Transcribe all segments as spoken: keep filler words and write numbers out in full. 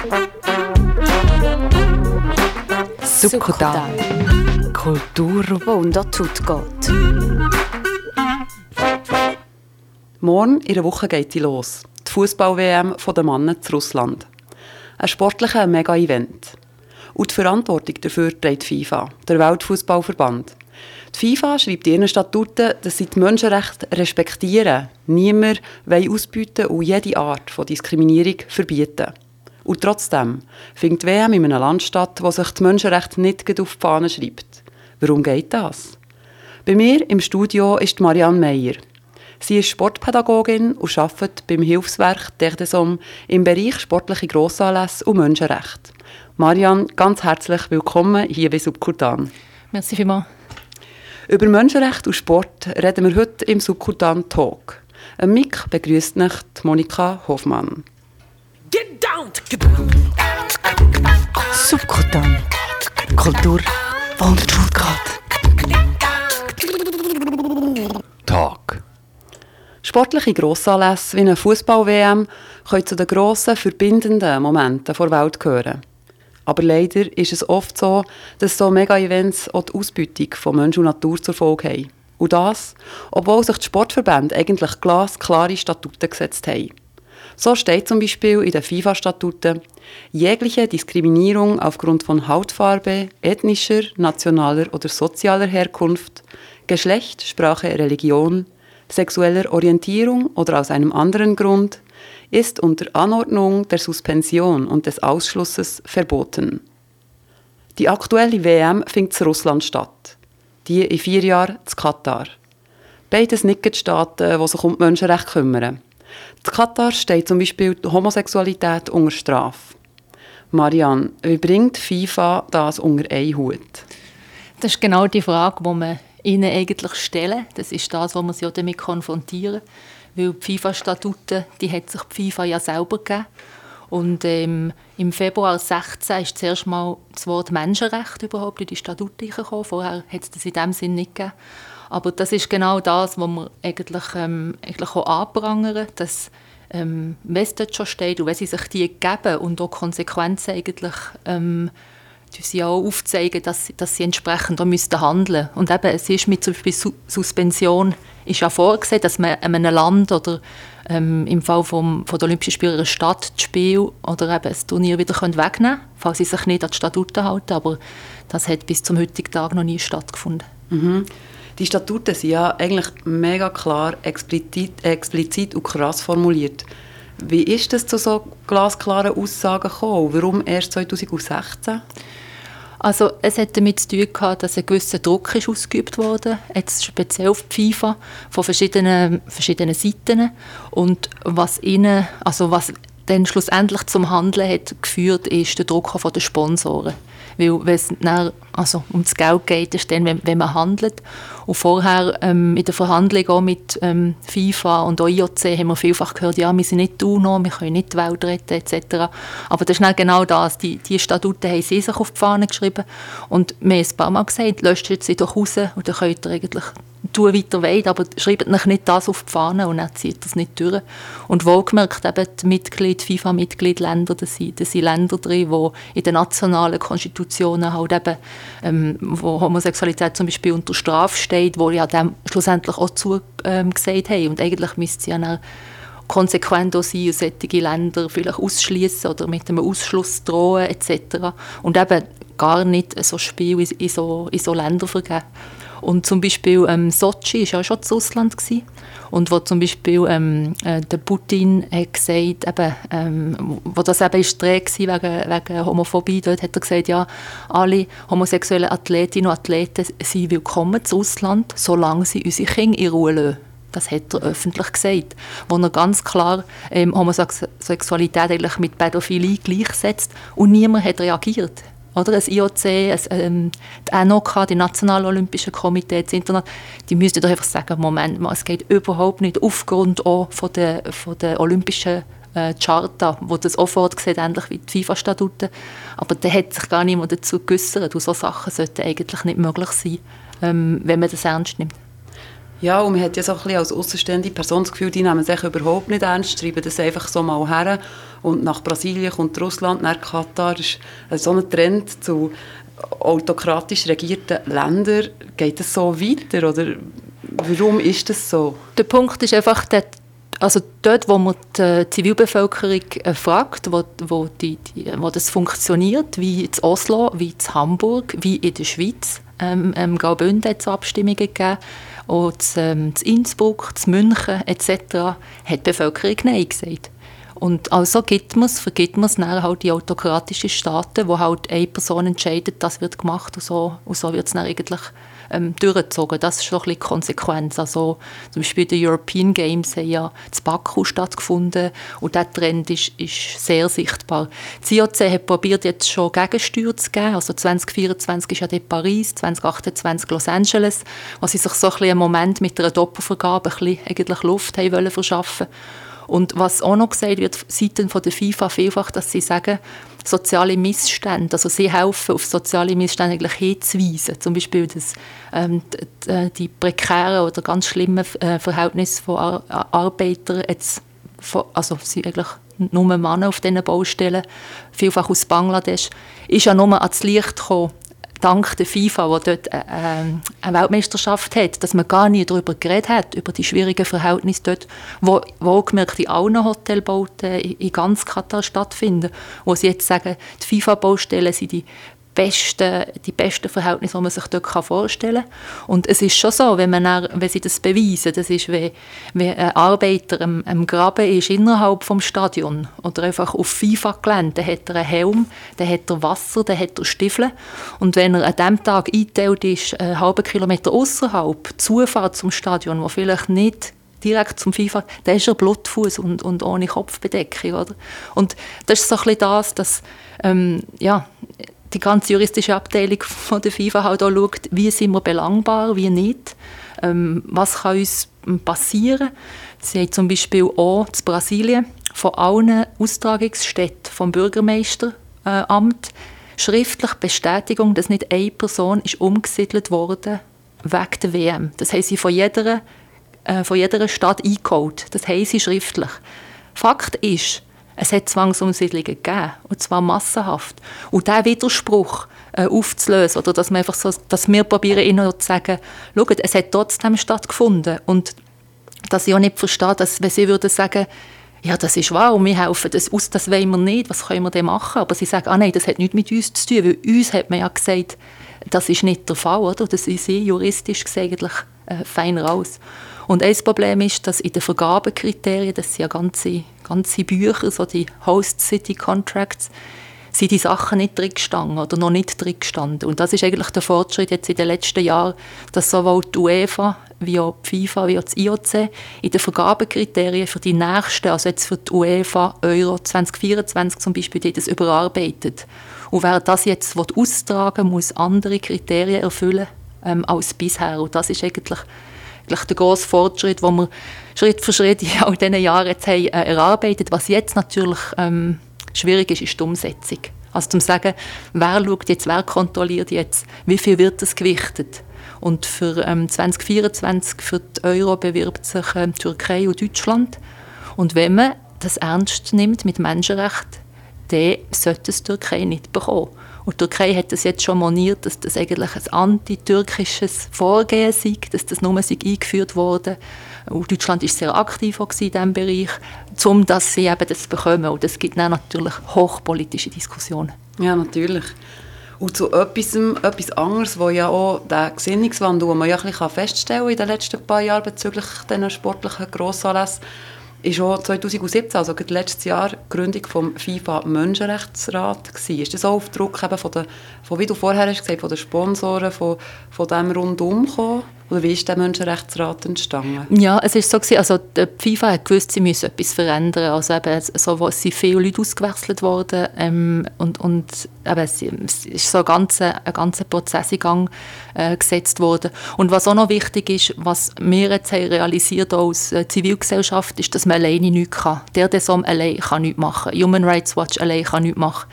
Succudan. Kultur, die unter die Haut geht. Morgen in einer Woche geht sie los. Die Fußball-W M der Männer zu Russland. Ein sportlicher Mega-Event. Und die Verantwortung dafür trägt FIFA, der Weltfußballverband. Die FIFA schreibt in ihren Statuten, dass sie die Menschenrechte respektieren, niemand ausbeuten und jede Art von Diskriminierung verbieten. Und trotzdem findet die W M in einem Land statt, wo sich die Menschenrechte nicht auf die Fahne schreibt. Warum geht das? Bei mir im Studio ist Marianne Meyer. Sie ist Sportpädagogin und arbeitet beim Hilfswerk Terre des Hommes im Bereich sportliche Grossanlässe und Menschenrechte. Marianne, ganz herzlich willkommen hier bei Succudan. Merci vielmals. Über Menschenrechte und Sport reden wir heute im Succudan Talk. Am Mic begrüßt mich Monika Hoffmann. Get down! Succudan. Kultur, die unter die Haut geht. Talk. Sportliche Grossanlässe wie eine Fußball-W M können zu den grossen, verbindenden Momenten der Welt gehören. Aber leider ist es oft so, dass so Mega-Events auch die Ausbeutung von Mensch und Natur zur Folge haben. Und das, obwohl sich die Sportverbände eigentlich glasklare Statuten gesetzt haben. So steht zum Beispiel in den FIFA-Statuten, jegliche Diskriminierung aufgrund von Hautfarbe, ethnischer, nationaler oder sozialer Herkunft, Geschlecht, Sprache, Religion, sexueller Orientierung oder aus einem anderen Grund ist unter Anordnung der Suspension und des Ausschlusses verboten. Die aktuelle W M findet in Russland statt. Die in vier Jahren in Katar. Beides Nicht-Staaten, die sich um die Menschenrechte kümmern. In Katar steht zum Beispiel die Homosexualität unter Strafe. Marianne, wie bringt FIFA das unter einen Hut? Das ist genau die Frage, die man ihnen eigentlich stellen. Das ist das, was wir sie damit konfrontieren. Weil die FIFA-Statuten, die hat sich die FIFA ja selber gegeben. Und ähm, im Februar zweitausendsechzehn ist zuerst mal das Wort Menschenrecht überhaupt in die Statuten gekommen. Vorher hat es das in diesem Sinn nicht gegeben. Aber das ist genau das, was wir eigentlich, ähm, eigentlich auch anprangern, dass ähm, wenn es dort schon steht und wenn sie sich die geben und auch Konsequenzen eigentlich ähm, sie auch aufzeigen, dass, dass sie entsprechend auch müssten handeln. Und eben, es ist mit zum Beispiel Suspension ist ja vorgesehen, dass man einem Land oder ähm, im Fall vom, von der Olympischen Spiele einer Stadt das Spiel oder eben das Turnier wieder wegnehmen können, falls sie sich nicht an die Statuten halten. Aber das hat bis zum heutigen Tag noch nie stattgefunden. Mhm. Die Statuten sind ja eigentlich mega klar, explizit, explizit und krass formuliert. Wie ist es zu so glasklaren Aussagen gekommen? Warum erst zweitausendsechzehn? Also, es hat damit zu tun gehabt, dass ein gewisser Druck ist ausgeübt wurde, jetzt speziell auf die FIFA, von verschiedenen, verschiedenen Seiten. Und was ihnen, also was dann schlussendlich zum Handeln hat geführt, ist der Druck von den Sponsoren. Weil wenn es dann, also um das Geld geht, ist dann, wenn, wenn man handelt. Und vorher ähm, in der Verhandlung auch mit ähm, FIFA und auch I O C haben wir vielfach gehört, ja, wir sind nicht UNO, wir können nicht die Welt retten et cetera. Aber das ist dann genau das. Die, die Statuten haben sie sich auf die Fahne geschrieben. Und wir haben ein paar Mal gesagt, löscht jetzt sie doch raus und dann könnt ihr eigentlich tun, wie ihr wollt, aber schreibt euch nicht das auf die Fahne und dann zieht das nicht durch. Und wohlgemerkt, eben die Mitglied, FIFA-Mitgliedländer, das sind, das sind Länder drin, die in den nationalen Konstitutionen halt eben, ähm, wo Homosexualität zum Beispiel unter Strafe steht, wo ja dem schlussendlich auch zugesagt ähm, haben. Und eigentlich müsste sie ja dann konsequent auch sein und solche Länder vielleicht ausschließen oder mit einem Ausschluss drohen et cetera. Und eben gar nicht so Spiel in, in, so, in so Länder vergeben. Und zum Beispiel ähm, Sochi war ja schon in Russland gewesen. Und wo zum Beispiel ähm, äh, der Putin hat gesagt, eben, ähm, wo das eben ist wegen, wegen Homophobie, dort hat er gesagt, ja, alle homosexuellen Athletinnen und Athleten sind willkommen zu Russland, solange sie unsere Kinder in Ruhe lassen. Das hat er öffentlich gesagt, wo er ganz klar ähm, Homosexualität eigentlich mit Pädophilie gleichsetzt und niemand hat reagiert. Oder das I O C, das, ähm, die N O K, die Nationalen Olympischen Komitee, das Internet, die müssten doch einfach sagen, Moment mal, es geht überhaupt nicht aufgrund auch von der, von der Olympischen äh, Charta, wo das auch vorgesehen ähnlich wie die FIFA-Statuten. Aber da hat sich gar niemand dazu geäussert. Und solche Sachen sollten eigentlich nicht möglich sein, ähm, wenn man das ernst nimmt. Ja, und man hat ja so ein bisschen als aussenstehende Person das Gefühl, die nehmen sich überhaupt nicht ernst, schreiben das einfach so mal her. Und nach Brasilien kommt Russland, nach Katar. Das ist so ein Trend zu autokratisch regierten Ländern. Geht das so weiter? Oder warum ist das so? Der Punkt ist einfach, dass also dort, wo man die Zivilbevölkerung äh, fragt, wo, wo, die, die, wo das funktioniert, wie in Oslo, wie in Hamburg, wie in der Schweiz, ähm, ähm, Graubünden hat es Abstimmungen gegeben, auch in ähm, Innsbruck, in München et cetera, hat die Bevölkerung Nein gesagt. Und also gibt man es, vergibt man es dann halt die autokratischen Staaten, wo halt eine Person entscheidet, das wird gemacht und so, und so wird es dann eigentlich ähm, durchgezogen. Das ist schon ein bisschen die Konsequenz. Also, zum Beispiel die European Games haben ja in Baku stattgefunden und dieser Trend ist, ist sehr sichtbar. Das I O C hat probiert, jetzt schon Gegensteuer zu geben. Also zwanzig vierundzwanzig ist ja dort Paris, zwanzig achtundzwanzig Los Angeles, wo sie sich so ein bisschen einen Moment mit einer Doppelvergabe ein bisschen eigentlich Luft haben wollen verschaffen. Und was auch noch gesagt wird seitens der FIFA vielfach, dass sie sagen, soziale Missstände, also sie helfen, auf soziale Missstände eigentlich hinzuweisen. Zum Beispiel dass, ähm, die, die prekären oder ganz schlimmen äh, Verhältnisse von Ar- Arbeitern, jetzt, von, also sind eigentlich nur Männer auf diesen Baustellen, vielfach aus Bangladesch, ist ja nur ans Licht gekommen, dank der FIFA, die dort äh, eine Weltmeisterschaft hat, dass man gar nie darüber geredet hat, über die schwierigen Verhältnisse dort, wo wohlgemerkt in allen Hotelbauten in, in ganz Katar stattfinden, wo sie jetzt sagen, die FIFA-Baustellen sind die besten, die besten Verhältnisse, die man sich dort vorstellen kann. Und es ist schon so, wenn, man dann, wenn sie das beweisen, das ist, wenn, wenn ein Arbeiter am, am Graben ist innerhalb des Stadions oder einfach auf FIFA-Gelände, dann hat er einen Helm, dann hat er Wasser, dann hat er Stiefel. Und wenn er an diesem Tag eingeteilt ist, einen halben Kilometer außerhalb, Zufahrt zum Stadion, wo vielleicht nicht direkt zum FIFA, dann ist er Blutfuß und, und ohne Kopfbedeckung. Oder? Und das ist so ein bisschen das, dass ähm, ja, die ganze juristische Abteilung von der FIFA halt auch schaut, wie sind wir belangbar, wie nicht, ähm, was kann uns passieren. Sie haben zum Beispiel auch in Brasilien von allen Austragungsstätten vom Bürgermeisteramt äh, schriftlich Bestätigung, dass nicht eine Person ist umgesiedelt wurde wegen der W M. Das haben sie von jeder, äh, von jeder Stadt eingeholt. Das haben sie schriftlich. Fakt ist, es hat Zwangsumsiedlungen gegeben, und zwar massenhaft. Und diesen Widerspruch äh, aufzulösen, oder dass, man einfach so, dass wir probieren, ihnen zu sagen, schaut, es hat trotzdem stattgefunden. Und dass ich auch nicht verstehe, dass, wenn sie würden sagen, ja, das ist wahr, und wir helfen das aus, das wollen wir nicht, was können wir denn machen? Aber sie sagen, ah nein, das hat nichts mit uns zu tun, weil uns hat man ja gesagt, das ist nicht der Fall, oder? Das ist juristisch gesehen eigentlich äh, fein raus. Und ein Problem ist, dass in den Vergabekriterien, das sind ja ganze, ganze Bücher, so die Host City Contracts, sind die Sachen nicht drin gestanden oder noch nicht drin gestanden. Und das ist eigentlich der Fortschritt jetzt in den letzten Jahren, dass sowohl die UEFA wie auch die FIFA wie auch das I O C in den Vergabekriterien für die nächsten, also jetzt für die UEFA Euro zwanzig vierundzwanzig zum Beispiel, die das überarbeitet. Und wer das jetzt austragen will, muss andere Kriterien erfüllen ähm, als bisher. Und das ist eigentlich der grosse Fortschritt, den wir Schritt für Schritt in all diesen Jahren jetzt haben, äh, erarbeitet. Was jetzt natürlich ähm, schwierig ist, ist die Umsetzung. Also zum sagen, wer schaut jetzt, wer kontrolliert jetzt, wie viel wird das gewichtet. Und für ähm, zwanzig vierundzwanzig für die Euro bewirbt sich ähm, Türkei und Deutschland. Und wenn man das ernst nimmt mit Menschenrechten, dann sollte es die Türkei nicht bekommen. Und die Türkei hat das jetzt schon moniert, dass das eigentlich ein antitürkisches Vorgehen sei, dass das nur eingeführt wurde. Und Deutschland war sehr aktiv in diesem Bereich, um dass sie eben das bekommen. Und das gibt dann natürlich hochpolitische Diskussionen. Ja, natürlich. Und zu etwas, etwas anderes, wo ja auch der Gesinnungswandel, den man ja ein bisschen feststellen kann in den letzten paar Jahren bezüglich dieser sportlichen Grossanlässe, ist auch zwanzig siebzehn, also letztes Jahr, die Gründung des FIFA-Menschenrechtsrat gewesen. Ist das auch auf Druck eben von, der, von, wie du vorher hast gesagt, von den Sponsoren, von, von dem rundum gekommen? Oder wie ist der Menschenrechtsrat entstanden? Ja, es ist so gewesen, also die FIFA hat gewusst, sie müssen etwas verändern. Also eben, so, wo sind viele Leute ausgewechselt worden ähm, und, und eben, es ist so ein ganzer, ein ganzer Prozess in Gang äh, gesetzt worden. Und was auch noch wichtig ist, was wir jetzt haben realisiert als äh, Zivilgesellschaft, ist, dass man alleine nichts kann. Der, der so allein kann nichts machen. Human Rights Watch allein kann nichts machen.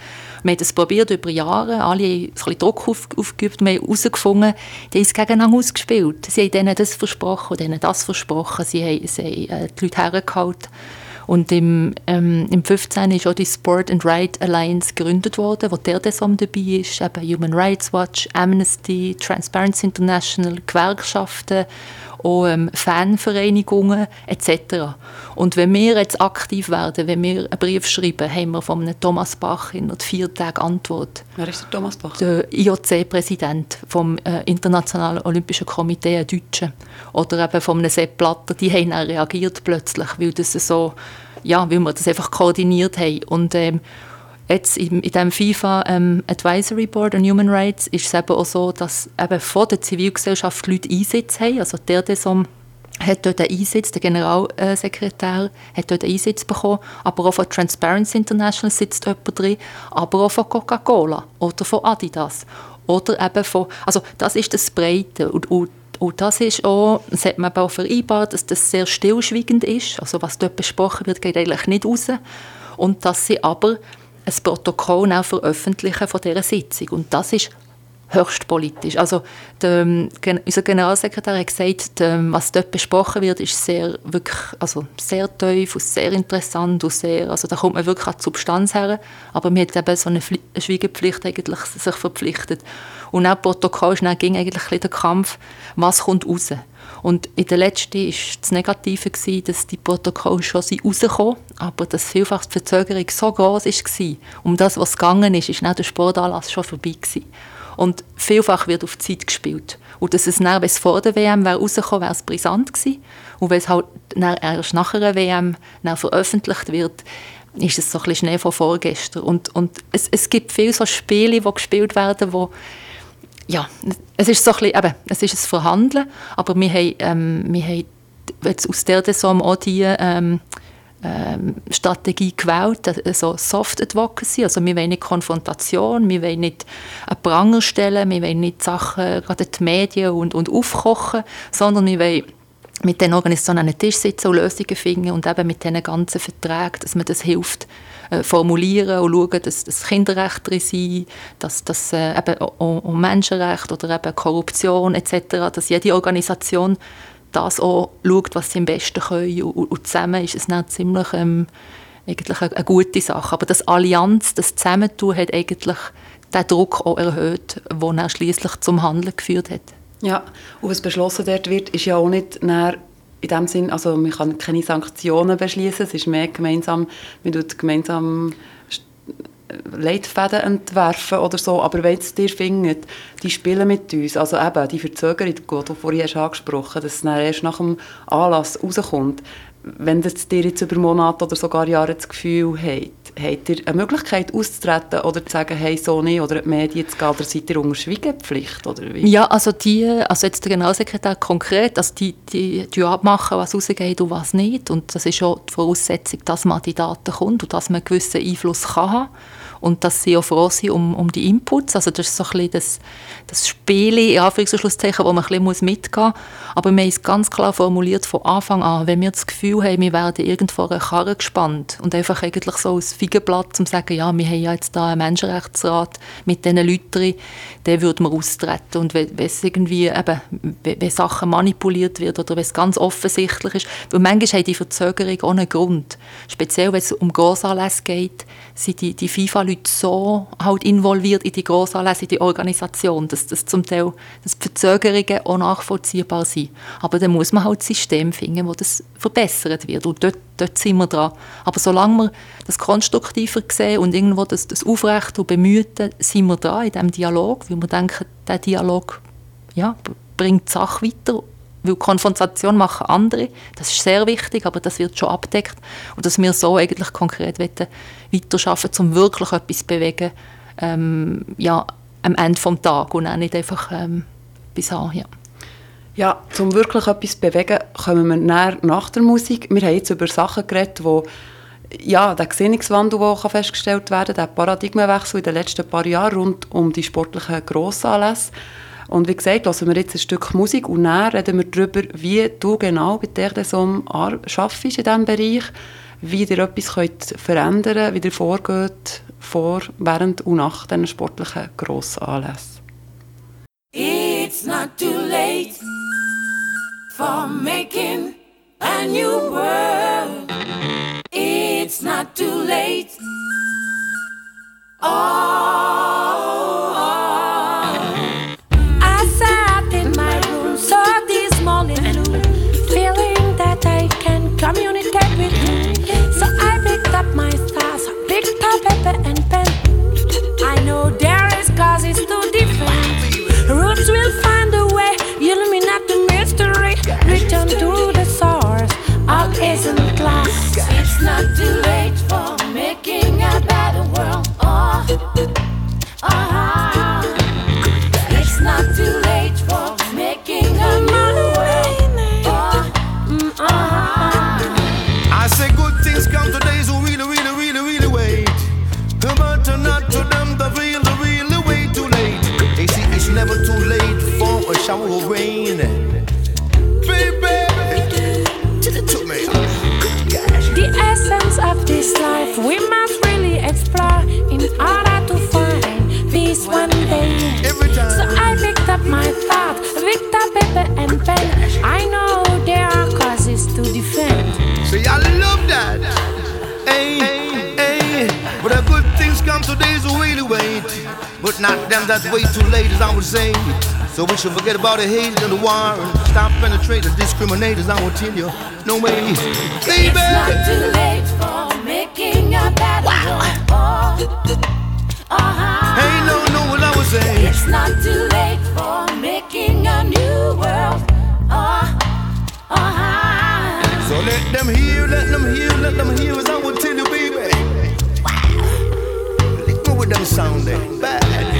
Wir haben das probiert über Jahre, alle haben ein bisschen Druck auf, aufgeübt, wir haben herausgefunden, die haben es gegeneinander ausgespielt. Sie haben denen das versprochen und denen das versprochen, sie haben, sie haben äh, die Leute hergehalten. Und im, ähm, im fünfzehn ist auch die Sport and Right Alliance gegründet worden, wo der DESOM dabei ist, eben Human Rights Watch, Amnesty, Transparency International, Gewerkschaften, auch ähm, Fanvereinigungen et cetera. Und wenn wir jetzt aktiv werden, wenn wir einen Brief schreiben, haben wir von einem Thomas Bach in vier Tagen Antwort. Wer ist der Thomas Bach? Der I O C-Präsident vom äh, Internationalen Olympischen Komitee, ein Deutscher. Oder eben von einem Sepp Blatter, die haben dann reagiert plötzlich, weil, das so, ja, weil wir das einfach koordiniert haben. Und ähm, jetzt in, in diesem FIFA ähm, Advisory Board on Human Rights ist es eben auch so, dass eben von der Zivilgesellschaft Leute Einsitz haben. Also der DESOM hat dort einen Einsitz, der Generalsekretär hat dort einen Einsitz bekommen, aber auch von Transparency International sitzt jemand drin, aber auch von Coca-Cola oder von Adidas. Oder eben von, also das ist das Breite. Und, und, und das ist auch, das hat man auch vereinbart, dass das sehr stillschweigend ist. Also was dort besprochen wird, geht eigentlich nicht raus. Und dass sie aber ein Protokoll auch veröffentlichen von dieser Sitzung. Und das ist höchst politisch. Also der, unser Generalsekretär hat gesagt, der, was dort besprochen wird, ist sehr, wirklich, also sehr tief und sehr interessant und sehr, also da kommt man wirklich an die Substanz her, aber man hat eben so eine Fli- Schweigepflicht eigentlich sich verpflichtet. Und auch Protokoll ist dann ging eigentlich ein bisschen der Kampf, was kommt raus. Und in der letzten war das Negative, dass die Protokolle schon rausgekommen sind, aber dass vielfach die Verzögerung so groß war. Um das, was gegangen ist, ist dann der Sportanlass schon vorbei gewesen. Und vielfach wird auf Zeit gespielt. Und dass es dann, wenn es vor der W M wäre rausgekommen, wäre es brisant gewesen. Und wenn es halt erst nach einer W M dann veröffentlicht wird, ist es so ein bisschen Schnee von vorgestern. Und, und es, es gibt viele so Spiele, die gespielt werden, wo ja, es ist so ein bisschen, eben, es ist ein Verhandeln, aber wir haben, ähm, wir haben jetzt aus der DESOM auch die ähm, ähm, Strategie gewählt, also Soft Advocacy, also wir wollen nicht Konfrontation, wir wollen nicht einen Pranger stellen, wir wollen nicht Sachen, gerade die Medien und, und aufkochen, sondern wir wollen mit den Organisationen an den Tisch sitzen und Lösungen finden und eben mit diesen ganzen Verträgen, dass man das hilft, äh, formulieren und schauen, dass, dass Kinderrechte drin sind, dass, dass äh, eben um Menschenrechte oder eben Korruption et cetera, dass jede Organisation das auch schaut, was sie am besten können und, und zusammen ist es dann ziemlich ähm, eigentlich eine, eine gute Sache. Aber das Allianz, das Zusammentun hat eigentlich den Druck auch erhöht, der dann schliesslich zum Handeln geführt hat. Ja, und was beschlossen dort wird, ist ja auch nicht näher in dem Sinn, also man kann keine Sanktionen beschließen, es ist mehr gemeinsam, man tut gemeinsam Leitfäden entwerfen oder so, aber wenn es dir findet, die spielen mit uns, also eben die Verzögerung, die du vorhin hast angesprochen, dass es dann erst nach dem Anlass rauskommt, wenn das dir jetzt über Monate oder sogar Jahre das Gefühl habt, habt ihr eine Möglichkeit auszutreten oder zu sagen, hey, so nicht, oder die Medien zu gehen, oder seid ihr unter Schweigepflicht? Oder wie? Ja, also, die, also jetzt der Generalsekretär konkret, also die, die, die abmachen, was rausgeht und was nicht. Und das ist auch die Voraussetzung, dass man an die Daten kommt und dass man einen gewissen Einfluss kann haben. Und dass sie auch froh sind um, um die Inputs. Also das ist so ein bisschen das, das Spiel, in Anführungs- und Schlusszeichen, wo man ein bisschen mitgehen muss. Aber wir haben es ganz klar formuliert von Anfang an, wenn wir das Gefühl haben, wir werden irgendwo eine Karre gespannt und einfach eigentlich so als Feigenblatt, um zu sagen, ja, wir haben ja jetzt da einen Menschenrechtsrat mit diesen Leuten drin, den würden wir austreten. Und wenn, wenn es irgendwie eben, wenn Sachen manipuliert wird oder wenn es ganz offensichtlich ist, weil manchmal haben die Verzögerung ohne Grund. Speziell, wenn es um Grossanlässe geht, sind die, die FIFA-Leute so halt involviert in die Grossanlässe, in die Organisation, dass, dass zum Teil dass die Verzögerungen auch nachvollziehbar sind. Aber dann muss man halt ein System finden, wo das verbessert wird. Und dort, dort sind wir dran. Aber solange wir das konstruktiver sehen und irgendwo das, das Aufrecht und Bemühten, sind wir dran in diesem Dialog, weil wir denken, dieser Dialog ja, bringt die Sache weiter. Weil Konfrontation machen andere, das ist sehr wichtig, aber das wird schon abgedeckt. Und dass wir so eigentlich konkret weiterarbeiten, um wirklich etwas zu bewegen, ähm, ja, am Ende des Tages und auch nicht einfach ähm, bis an. Ja. Ja, um wirklich etwas zu bewegen, kommen wir näher nach der Musik. Wir haben jetzt über Sachen geredet, wo ja, der Gesinnungswandel, der festgestellt werden kann, der Paradigmenwechsel in den letzten paar Jahren rund um die sportlichen Grossanlässe. Und wie gesagt, hören wir jetzt ein Stück Musik und dann reden wir darüber, wie du genau bei der DESOM arbeitest in diesem Bereich, wie ihr etwas könnt verändern könnt, wie ihr vorgeht vor, während und nach diesen sportlichen grossen Anlässen. It's not too late for making a new world. It's not too late. Oh, I sat in my room so this morning, feeling that I can communicate with you. So I picked up my stars, picked up paper and pen. I know there is causes to defend. Roots will find a way, illuminate the mystery. Return to the source, all isn't lost. It's not too late for making a better world. Oh, oh, it's not too late for making a new world. Oh, oh. I say good things come to days who really, really, really, really wait. But not to them the real, the really way too late. They see it's never too late for a shower of rain. Baby, to me. The essence of this life we must really explore in order to find peace one day. Every time. So I picked up my thought, picked up paper and pen. I know there are causes to defend. See, I love that. Hey, hey, hey. But the good things come to days who really wait. But not them that's way too late, as I would say. So we should forget about the hate and the war and stop penetrating discriminators. I will tell you, no way, baby. It's not too late for making a better world. Oh, oh, Hey, no, no, what I was saying. it's not too late for making a new world. Oh, oh, So let them hear, let them hear, let them hear, as I will tell you, baby. Lick me with them sounding bad.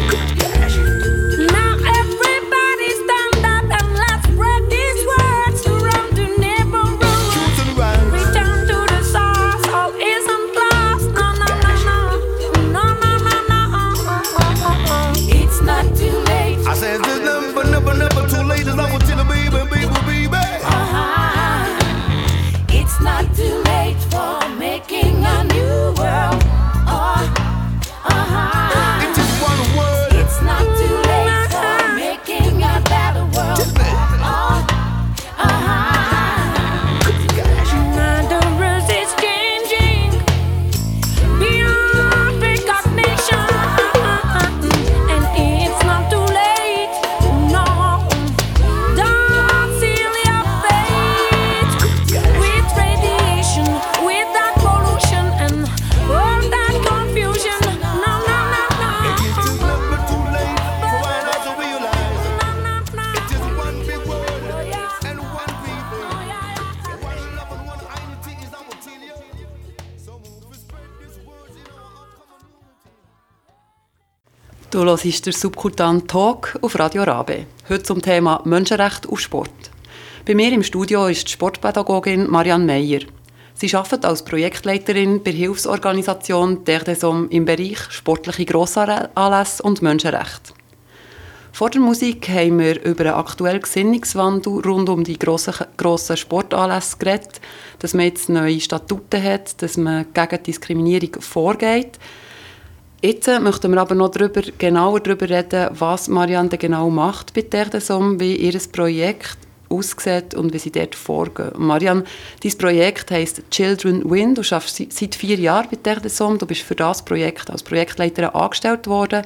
now everybody stand up and let's spread these words around the neighborhood. Truth and right. Return to the source, all isn't lost. No, no, no, no, no, no, no, no. It's not too late. I said there's never, never, never too late, as I will tell you, baby, baby, baby. Uh-huh. It's not too late for making a new world. Oh, uh-huh. It is one word. It's not too late for making a better world. Oh, uh-huh. Now the rules is changing beyond recognition, and it's not too late. No, don't seal your fate with radiation, with that pollution and all that confusion. No, no, It is no, never too late for one us to realize. no, no, no. It is one big word and one people. Oh, yeah, yeah. One love and one unity is I will tell you. So move and spread these words in our common unity. Du hörst den Subkutan Talk auf Radio Rabe. Heute zum Thema Menschenrecht und Sport. Bei mir im Studio ist die Sportpädagogin Marianne Meyer. Sie arbeitet als Projektleiterin bei der Hilfsorganisation Terre des Hommes im Bereich sportliche Grossanlässe und Menschenrechte. Vor der Musik haben wir über einen aktuellen Gesinnungswandel rund um die grossen, grossen Sportanlässe geredet, dass man jetzt neue Statuten hat, dass man gegen Diskriminierung vorgeht. Jetzt möchten wir aber noch darüber, genauer darüber reden, was Marianne denn genau macht bei Terre des Hommes, wie ihr Projekt aussieht und wie sie dort vorgehen. Marianne, dein Projekt heisst «Children Win». Du arbeitest seit vier Jahren bei Terre des Hommes. Du bist für das Projekt als Projektleiterin angestellt worden.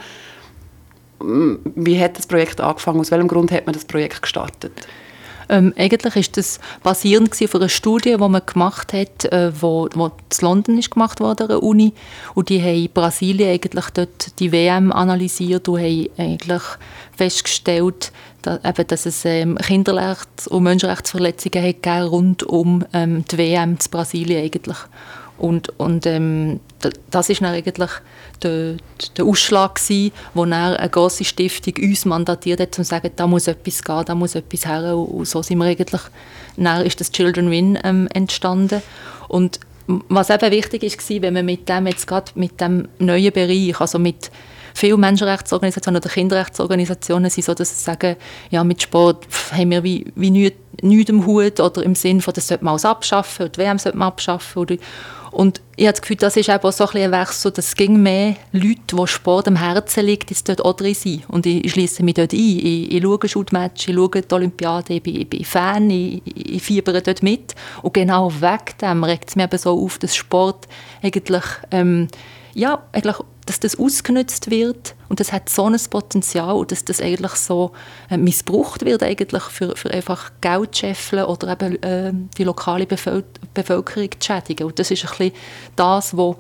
Wie hat das Projekt angefangen? Aus welchem Grund hat man das Projekt gestartet? Ähm, eigentlich ist das basierend auf einer Studie, die man gemacht hat, äh, wo, wo in London ist gemacht wurde, an der Uni. Und die haben in Brasilien eigentlich dort die W M analysiert und haben eigentlich festgestellt, dass, eben, dass es ähm, Kinderrechts- und Menschenrechtsverletzungen hat gegeben rund um ähm, die W M in Brasilien eigentlich. Und, und ähm, das ist dann eigentlich der, der Ausschlag gewesen, wo dann eine grosse Stiftung uns mandatiert hat, um zu sagen, da muss etwas gehen, da muss etwas her. Und so sind wir eigentlich, dann ist das Children Win ähm, entstanden. Und was eben wichtig ist, wenn man mit dem jetzt gerade mit dem neuen Bereich, also mit vielen Menschenrechtsorganisationen oder Kinderrechtsorganisationen sind so, dass sie sagen, ja, mit Sport haben wir wie, wie nichts, nichts im Hut oder im Sinne von, das sollte man alles abschaffen oder die W M sollte man abschaffen. Oder, Und ich habe das Gefühl, das ist auch so ein bisschen ein Wechsel, dass es ging mehr Leute, die Sport am Herzen liegt, jetzt dort auch drin sind. Und ich, ich schliesse mich dort ein. Ich, ich schaue Shootmatch, ich schaue die Olympiade, ich bin, ich bin Fan, ich, ich fiebere dort mit. Und genau wegen dem regt es mich eben so auf, dass Sport eigentlich, ähm, ja, eigentlich, dass das ausgenutzt wird. Und das hat so ein Potenzial, dass das eigentlich so äh, missbraucht wird eigentlich für, für einfach Geld zu scheffeln oder eben äh, die lokale Bevöl- Bevölkerung zu schädigen. Und das ist ein bisschen das, was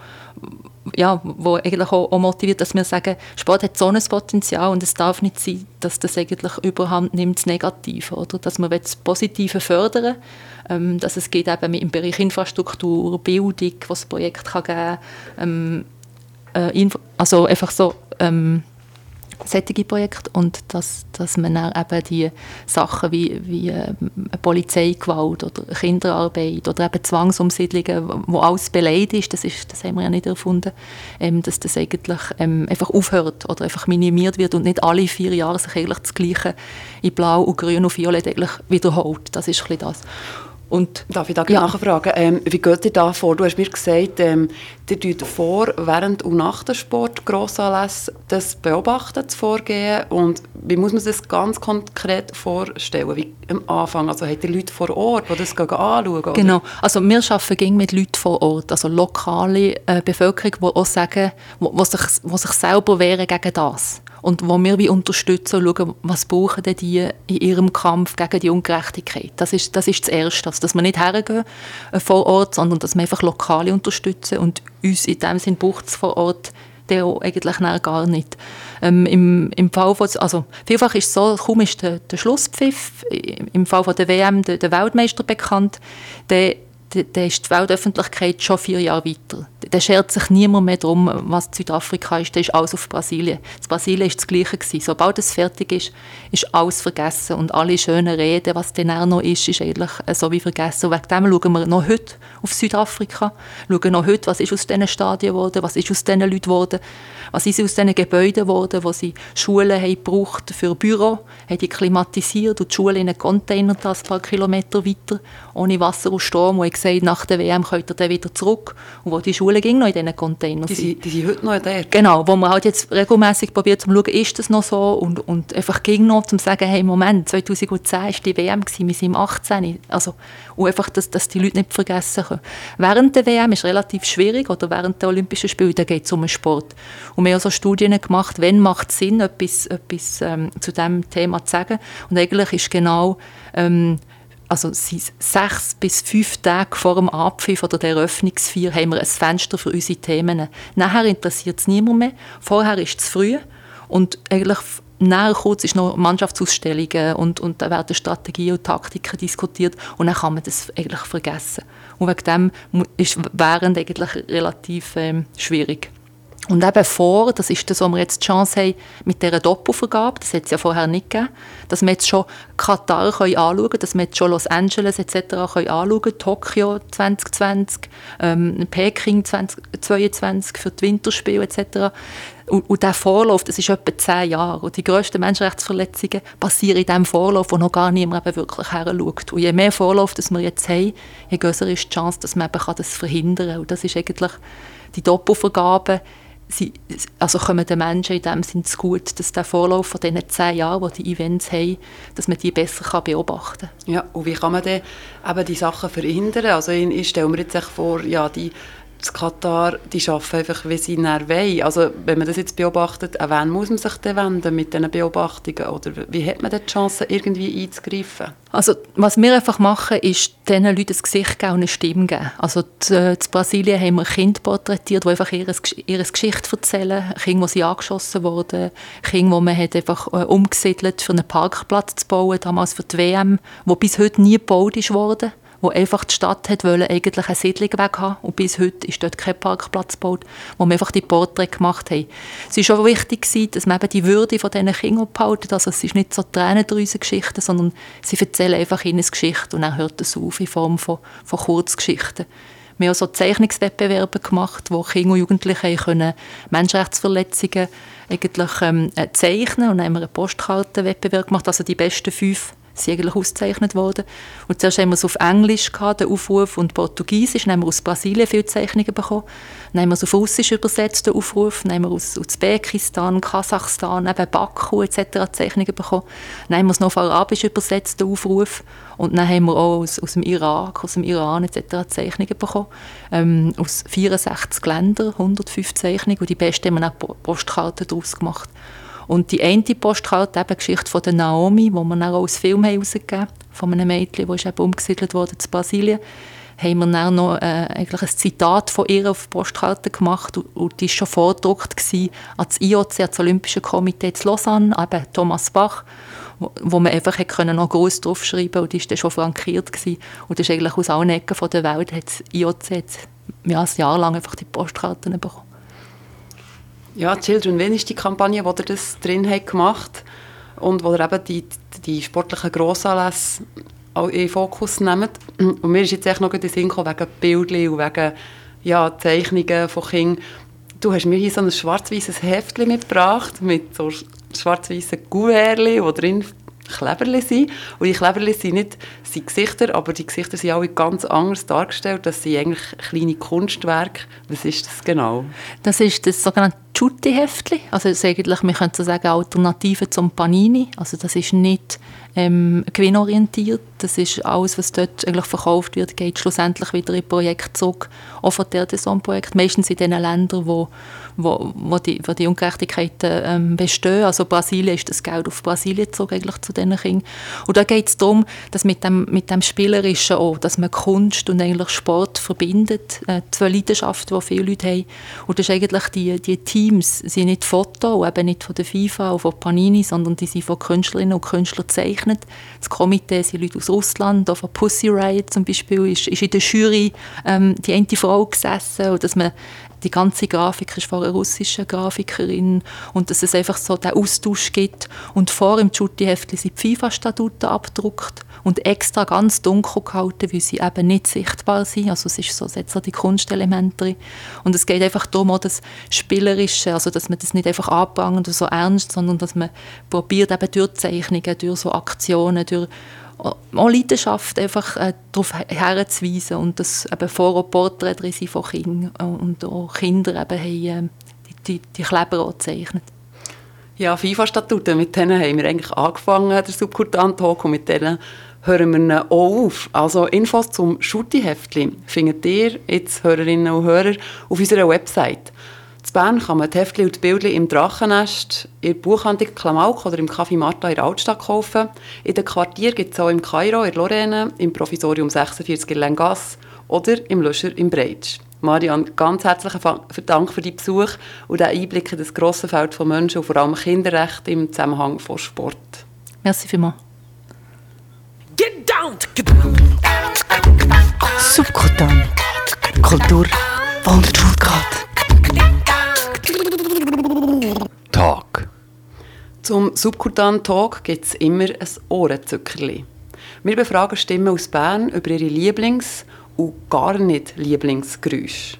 ja, wo eigentlich auch, auch motiviert, dass wir sagen, Sport hat so ein Potenzial und es darf nicht sein, dass das eigentlich überhand nimmt, das Negative. Oder? Dass wir das Positive fördern, ähm, dass es geht eben im Bereich Infrastruktur, Bildung, was es Projekte kann geben kann, ähm, also einfach so ähm, solche Projekte und dass, dass man dann eben die Sachen wie, wie äh, Polizeigewalt oder Kinderarbeit oder eben Zwangsumsiedlungen, wo alles beleidigt ist, das, ist, das haben wir ja nicht erfunden, ähm, dass das eigentlich ähm, einfach aufhört oder einfach minimiert wird und nicht alle vier Jahre sich eigentlich das Gleiche in Blau und Grün und Violett eigentlich wiederholt. Das ist ein bisschen das. Und, Darf ich da ja. nachfragen? Ähm, wie geht ihr da vor? Du hast mir gesagt, ähm, ihr tut vor, während und nach dem Sport Grossanlässe das beobachten, das Vorgehen. Und wie muss man sich das ganz konkret vorstellen? Wie am Anfang? Also habt ihr Leute vor Ort, die das anschauen? Oder? Genau. Also wir arbeiten mit Leuten vor Ort, also lokale äh, Bevölkerung, die auch sagen, wo, wo, sich, wo sich selber wehren gegen das. Und wo wir wie unterstützen und schauen, was brauchen denn die in ihrem Kampf gegen die Ungerechtigkeit. Das ist das, ist das Erste, also, dass wir nicht hergehen äh, vor Ort, sondern dass wir einfach Lokale unterstützen und uns in dem Sinn braucht es vor Ort der eigentlich gar nicht. Ähm, im, im Fall von, also vielfach ist es so, kaum ist der, der Schlusspfiff, im Fall von der W M der, der Weltmeister bekannt, der dann ist die Weltöffentlichkeit schon vier Jahre weiter. Da schert sich niemand mehr darum, was Südafrika ist, da ist alles auf Brasilien. Das Brasilien war das Gleiche gewesen. Sobald es fertig ist, ist alles vergessen und alle schönen Reden, was dann auch noch ist, ist eigentlich so wie vergessen. Und wegen dem schauen wir noch heute auf Südafrika, schauen noch heute, was ist aus diesen Stadien geworden, was ist aus diesen Leuten geworden, was ist aus diesen Gebäuden geworden, wo sie Schulen haben gebraucht für Büro, haben die klimatisiert und die Schulen in einen Container ein paar Kilometer weiter, ohne Wasser und Strom, wo ich gesagt nach der W M könnt ihr dann wieder zurück. Und wo die Schulen ging noch in diesen Containern. Die, sind, die sind heute noch da? Genau, wo man halt jetzt regelmässig probiert zu schauen, ist das noch so und, und einfach ging noch, um zu sagen, hey, Moment, zwanzig zehn war die W M, gewesen, wir sind im achtzehn. Also, und einfach, dass, dass die Leute nicht vergessen können. Während der W M ist es relativ schwierig, oder während der Olympischen Spiele, da geht es um den Sport. Und wir haben so Studien gemacht, wenn macht es Sinn, etwas, etwas ähm, zu diesem Thema zu sagen. Und eigentlich ist genau ähm, also sechs bis fünf Tage vor dem Abpfiff oder der Eröffnungsfeier haben wir ein Fenster für unsere Themen. Nachher interessiert es niemand mehr. Vorher ist es früh und eigentlich nachher kurz ist noch Mannschaftsausstellungen und, und da werden Strategien und Taktiken diskutiert und dann kann man das eigentlich vergessen. Und wegen dem ist während eigentlich relativ ähm, schwierig. Und eben vor, das ist das, was wir jetzt die Chance haben mit dieser Doppelvergabe, das hat es ja vorher nicht gegeben, dass wir jetzt schon Katar anschauen können, dass wir jetzt schon Los Angeles et cetera anschauen können, Tokio zwanzig zwanzig, ähm, Peking zwanzig zweiundzwanzig für die Winterspiele et cetera. Und, und dieser Vorlauf, das ist etwa zehn Jahre. Und die grössten Menschenrechtsverletzungen passieren in diesem Vorlauf, wo noch gar niemand eben wirklich heranschaut. Und je mehr Vorlauf das wir jetzt haben, je grösser ist die Chance, dass man eben das verhindern kann. Und das ist eigentlich die Doppelvergabe. Sie, also kommen den Menschen in dem Sinne zu gut, dass der Vorlauf von diesen zehn Jahren, die die Events haben, dass man die besser beobachten kann. Ja, und wie kann man dann eben die Sachen verhindern? Also ich, ich stelle mir jetzt vor, ja, die das Katar, die arbeiten einfach, wie sie nachher wollen. Also wenn man das jetzt beobachtet, an wen muss man sich denn wenden mit diesen Beobachtungen? Oder wie hat man die Chance, irgendwie einzugreifen? Also was wir einfach machen, ist diesen Leuten ein Gesicht geben und eine Stimme geben. Also in Brasilien haben wir Kinder porträtiert, die einfach ihre, ihre Geschichte erzählen. Kinder, die angeschossen wurden. Kinder, die man hat einfach äh, umgesiedelt für einen Parkplatz zu bauen, damals für die W M, wo bis heute nie gebaut wurde. Wo einfach die Stadt hat wollen, eigentlich eine Siedlung weg haben und bis heute ist dort kein Parkplatz gebaut, wo wir einfach die Porträts gemacht haben. Es war schon wichtig, dass man eben die Würde von diesen Kindern behalten. Also es ist nicht so Tränendrüsen-Geschichten, sondern sie erzählen einfach ihnen eine Geschichte und dann hört es auf in Form von, von Kurzgeschichten. Wir haben auch so Zeichnungswettbewerbe gemacht, wo Kinder und Jugendliche können Menschenrechtsverletzungen eigentlich ähm, zeichnen und dann haben wir einen Postkartenwettbewerb gemacht, also die besten fünf sind eigentlich ausgezeichnet worden. Und zuerst haben wir es auf Englisch gehabt, den Aufruf, und Portugiesisch. Dann haben wir aus Brasilien viele Zeichnungen bekommen. Dann haben wir es auf Russisch übersetzt, den Aufruf. Dann haben wir aus Usbekistan, Kasachstan, eben Baku et cetera Zeichnungen bekommen. Dann haben wir es noch auf Arabisch übersetzt, den Aufruf. Und dann haben wir auch aus, aus dem Irak, aus dem Iran et cetera Zeichnungen bekommen. Ähm, aus vierundsechzig Ländern, hundertfünf Zeichnungen. Und die besten haben wir auch Postkarten daraus gemacht. Und die eine Postkarte, eben die Geschichte von der Naomi, die wir dann auch als Film herausgegeben haben, von einem Mädchen, das ist eben umgesiedelt wurde in Brasilien, haben wir dann noch äh, eigentlich ein Zitat von ihr auf die Postkarte gemacht. Und, und die war schon vorgedruckt gewesen an das I O C, an das Olympische Komitee zu Lausanne, eben Thomas Bach, wo, wo man einfach können noch groß draufschreiben konnte. Und die war dann schon frankiert gewesen. Und das ist eigentlich aus allen Ecken von der Welt, hat das I O C jetzt, ja, ein Jahr lang einfach die Postkarten bekommen. Ja, Children Win ist die Kampagne, wo ihr das drin habt gemacht und wo ihr eben die, die sportlichen Grossanlässe auch in den Fokus nehmt. Und mir ist jetzt echt noch in den Sinn gekommen, wegen Bildchen und wegen ja, Zeichnungen von Kindern. Du hast mir hier so ein schwarz-weißes Heftchen mitgebracht, mit so schwarz-weißen Kuvertchen, wo drin Kleberli sind. Und die Kleberli sind nicht sind Gesichter, aber die Gesichter sind alle ganz anders dargestellt. Das sind eigentlich kleine Kunstwerke. Was ist das genau? Das ist das sogenannte Tutti-Heftli. Also das ist eigentlich, wir können so sagen, Alternative zum Panini. Also das ist nicht ähm, gewinnorientiert. Das ist alles, was dort eigentlich verkauft wird, geht schlussendlich wieder in Projekte zurück. Auch von der Design-Projekt. Meistens in den Ländern, wo, wo, wo, die, wo die Ungerechtigkeiten ähm, bestehen. Also Brasilien ist das Geld auf Brasilien zurück, eigentlich zu diesen Kindern. Und da geht es darum, dass mit dem, mit dem Spielerischen auch, dass man Kunst und eigentlich Sport verbindet. Äh, zwei Leidenschaften, die viele Leute haben. Und das ist eigentlich die, die Teams sind nicht Foto, eben nicht von der FIFA oder von Panini, sondern die sind von Künstlerinnen und Künstlern gezeichnet. Das Komitee sind Leute aus Russland, auch von Pussy Riot zum Beispiel, ist, ist in der Jury ähm, die eine Frau gesessen, und dass man die ganze Grafik ist von einer russischen Grafikerin, und dass es einfach so den Austausch gibt. Und vor im Tutti-Heftli sind die FIFA-Statuten abgedruckt und extra ganz dunkel gehalten, weil sie eben nicht sichtbar sind. Also es ist so, es hat so die Kunstelemente drin. Und es geht einfach darum, auch das Spielerische, also dass man das nicht einfach anprangert und so ernst, sondern dass man probiert, eben durch Zeichnungen, durch so Aktionen, durch auch Leidenschaft einfach äh, darauf herzuweisen, und dass eben vorher Porträts drin sind von Kindern, und auch Kinder eben haben, äh, die, die, die Kleber auch gezeichnet. Ja, FIFA-Statuten, mit denen haben wir eigentlich angefangen, der Subkutan-Talk, und mit denen hören wir auch auf. Also Infos zum Schutti-Heftli findet ihr jetzt, Hörerinnen und Hörer, auf unserer Website. In Bern kann man die Heftchen und die Bildchen im Drachennest, in der Buchhandlung Klamauk oder im Café Marta in der Altstadt kaufen. In den Quartieren gibt es auch im Kairo, in Lorraine, im Provisorium sechsundvierzig in Lengasse oder im Löscher im Breitsch. Marianne, ganz herzlichen Dank für deinen Besuch und den Einblick in das grosse Feld von Menschen und vor allem Kinderrechte im Zusammenhang von Sport. Merci vielmals. Get down! Subkutan. Kultur, die unter die Haut geht. Talk. Zum Subkutan-Talk gibt es immer ein Ohrenzückerli. Wir befragen Stimmen aus Bern über ihre Lieblings- und gar nicht Lieblingsgeräusche.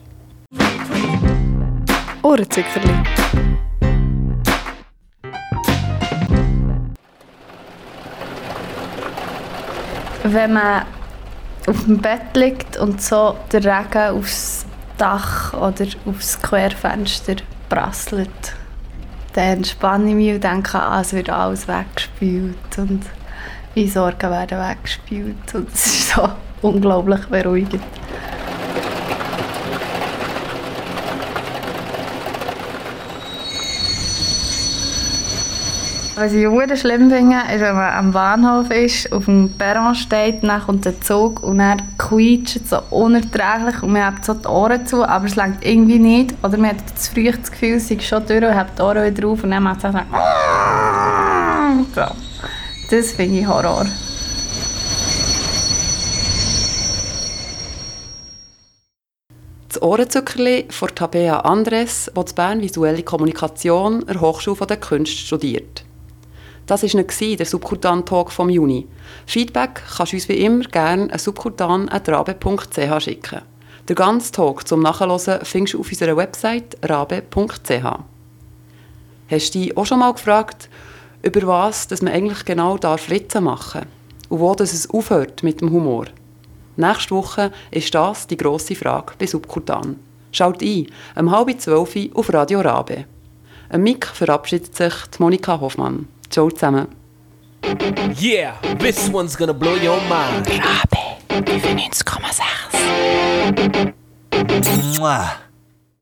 Ohrenzückerli. Wenn man auf dem Bett liegt und so der Regen aufs Dach oder aufs Querfenster prasselt, dann entspanne ich mich und denke, ah, es wird alles weggespült und meine Sorgen werden weggespült. Und es ist so unglaublich beruhigend. Was ich sehr schlimm finde, ist, wenn man am Bahnhof ist, auf dem Perron steht, dann kommt der Zug und dann quietscht es so unerträglich und man hat so die Ohren zu, aber es reicht irgendwie nicht. Oder man hat zu früh das Gefühl, es ist schon durch und hat die Ohren wieder auf und dann macht es so. so. Das finde ich Horror. Das Ohrenzückerli von Tabea Andres, die in Bern visuelle Kommunikation an der Hochschule der Künste studiert. Das war der Subkutan-Talk vom Juni. Feedback kannst du uns wie immer gerne an subkutan at rabe punkt c h schicken. Den ganzen Talk zum Nachhören findest du auf unserer Website rabe punkt c h. Hast du dich auch schon mal gefragt, über was dass man eigentlich genau Ritzen machen darf? und wo das es aufhört mit dem Humor. Nächste Woche ist das die grosse Frage bei Subkutan. Schaut ein, um halb zwölf auf Radio Rabe. Am Mic verabschiedet sich die Monika Hoffmann. Ciao zusammen. Yeah, this one's gonna blow your mind. Rabe fünfundneunzig Komma sechs. Mwah.